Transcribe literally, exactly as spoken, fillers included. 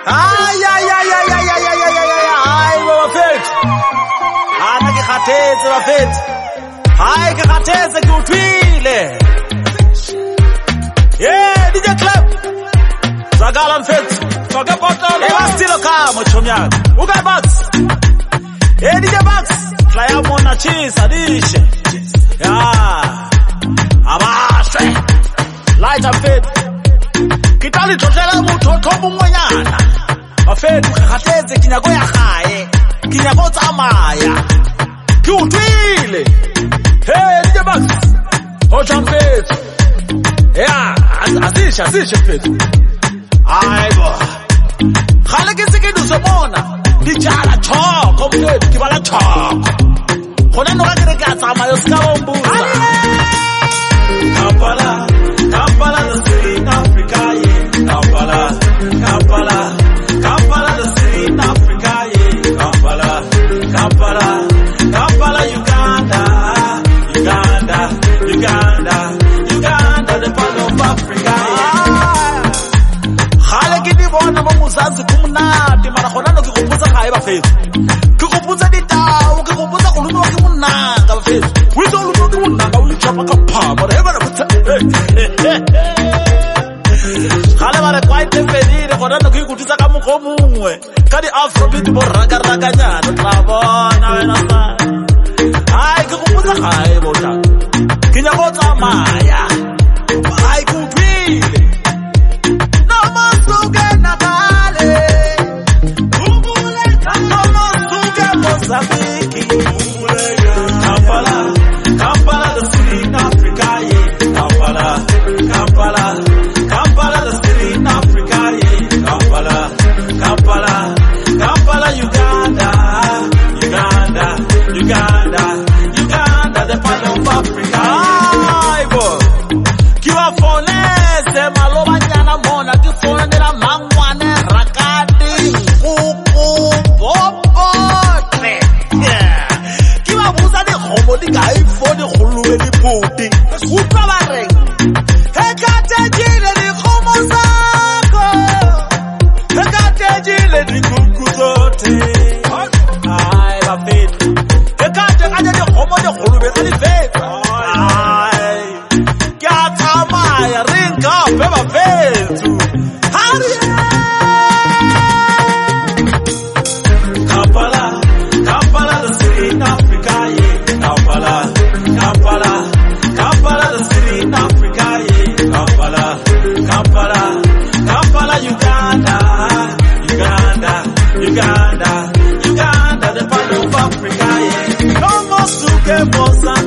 Ay ay ay ay ay ay ay ay ay ay bafethu. Ana ke khathetse bafethu. Hayi ke khathetse ke uthwile. Yeah, D J Club. Sagala mfethu. Soke bottle. Eba stilo kama chomyaka. Uka box. Hey D J Box. Fly up on a cheese adishe. Yeah. Abashe. Light up fit. Kitali totela mutho mongonyana. Bafethu khathetse kinyago ya gae. Kinyago tsamaya. Ke utlwile. Hey D J Box. Ho champethu. Yeah, asisha asisha fethu. Hayibo. Khale ke se ke duzobona. Dijala choko mfethu ke bala choko. Khona no ka ke ka tsamaya ska bombuza. Kampala, Kampala the city in Africa, yeah. Kampala, Kampala, Kampala the city in Africa, yeah. Kampala, Kampala, Kampala, Uganda, Uganda, Uganda, Uganda, the part of Africa, yeah. Khale ke di bona mo Mozambique kumnati mara khona no ke gopotsa gae ba fethu. Ke gopotsa ditao, ke gopotsa go luno ke monanga ba fethu. We don't look at monanga o itshapa ka phama re ba re botsa. Khale ba re kwaite fedile khona no ke ikutisa ka moggo mongwe. Ka di Afrobeat bo raka rakanyana tla bona wena sa. Ai ke gopotsa gae bona. Ke nya go tsamaya. Ai ke utlwile. Kampala, Kampala, the city in Africa, yeah. Kampala, Kampala, Kampala, the city in Africa, yeah. Kampala, Kampala, Kampala, Uganda, Uganda, Uganda, Uganda, the part of Africa. Ay, boy. Kiwa phone se maloba nyana mona ki phone de la mangwane rakati kuku bobo. Di guy for the hulu and the booty. Upa bare. Hekate jile di khomozako. Hekate jile di kukuzote. Ay, ba fit. Hekate kaje di khomo di hulu be kali fit. Ay. Kya tama ya ringa be ba fit. Hari. Kampala, Kampala the city in Africa, yeah. Kampala, Kampala, Kampala, the city in Africa, yeah. Kampala, Kampala, Kampala, Uganda, Uganda, Uganda, Uganda, the part of Africa, yeah. No more suke mosa.